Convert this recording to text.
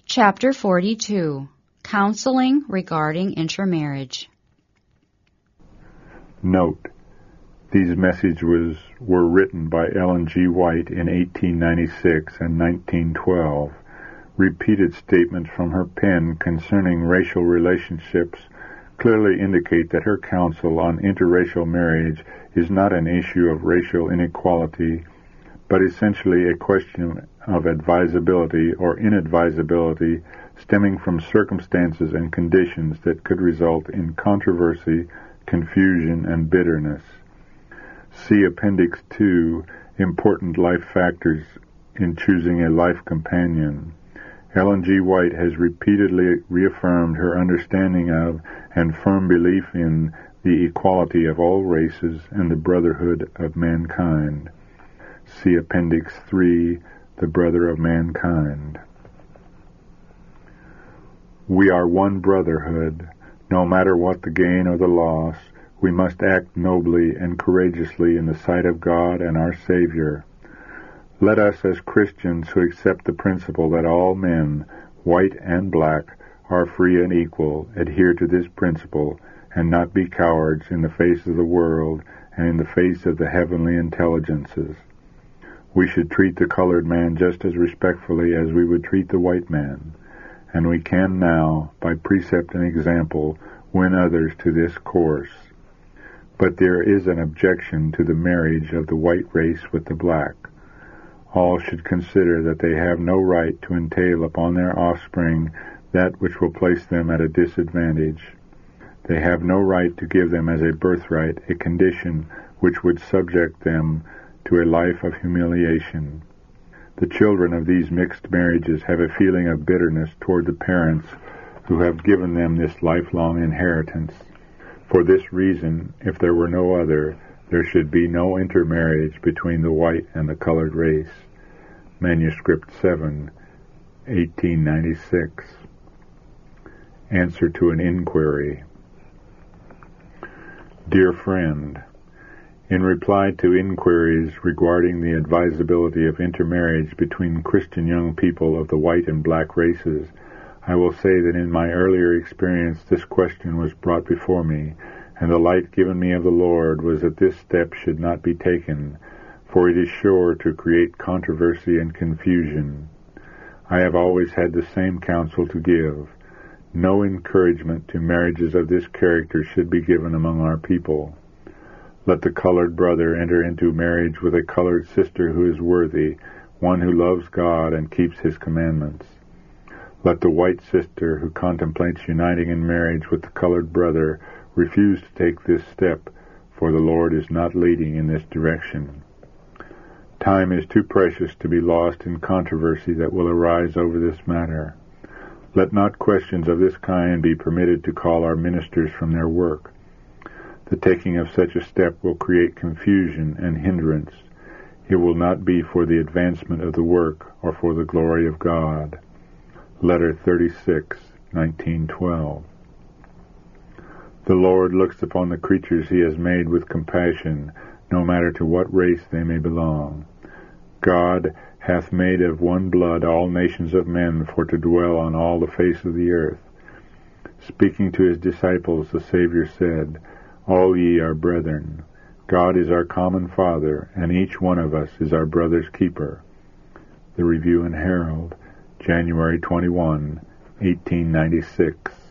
Chapter 42. Counseling Regarding Intermarriage. Note: these messages were written by Ellen G. White in 1896 and 1912. Repeated statements from her pen concerning racial relationships clearly indicate that her counsel on interracial marriage is not an issue of racial inequality, but essentially a question of advisability or inadvisability stemming from circumstances and conditions that could result in controversy, confusion, and bitterness. See Appendix 2, Important Life Factors in Choosing a Life Companion. Ellen G. White has repeatedly reaffirmed her understanding of and firm belief in the equality of all races and the brotherhood of mankind. See Appendix 3, The Brother of Mankind. We are one brotherhood. No matter what the gain or the loss, we must act nobly and courageously in the sight of God and our Savior. Let us, as Christians who accept the principle that all men, white and black, are free and equal, adhere to this principle, and not be cowards in the face of the world and in the face of the heavenly intelligences. We should treat the colored man just as respectfully as we would treat the white man, and we can now, by precept and example, win others to this course. But there is an objection to the marriage of the white race with the black. All should consider that they have no right to entail upon their offspring that which will place them at a disadvantage. They have no right to give them as a birthright a condition which would subject them to a life of humiliation. The children of these mixed marriages have a feeling of bitterness toward the parents who have given them this lifelong inheritance. For this reason, if there were no other, there should be no intermarriage between the white and the colored race. Manuscript 7, 1896. Answer to an inquiry. Dear friend, in reply to inquiries regarding the advisability of intermarriage between Christian young people of the white and black races, I will say that in my earlier experience this question was brought before me, and the light given me of the Lord was that this step should not be taken, for it is sure to create controversy and confusion. I have always had the same counsel to give. No encouragement to marriages of this character should be given among our people. Let the colored brother enter into marriage with a colored sister who is worthy, one who loves God and keeps His commandments. Let the white sister who contemplates uniting in marriage with the colored brother refuse to take this step, for the Lord is not leading in this direction. Time is too precious to be lost in controversy that will arise over this matter. Let not questions of this kind be permitted to call our ministers from their work. The taking of such a step will create confusion and hindrance. It will not be for the advancement of the work or for the glory of God. Letter 36, 1912. The Lord looks upon the creatures He has made with compassion, no matter to what race they may belong. God hath made of one blood all nations of men for to dwell on all the face of the earth. Speaking to His disciples, the Savior said, All ye are brethren. God is our common Father, and each one of us is our brother's keeper. The Review and Herald, January 21, 1896.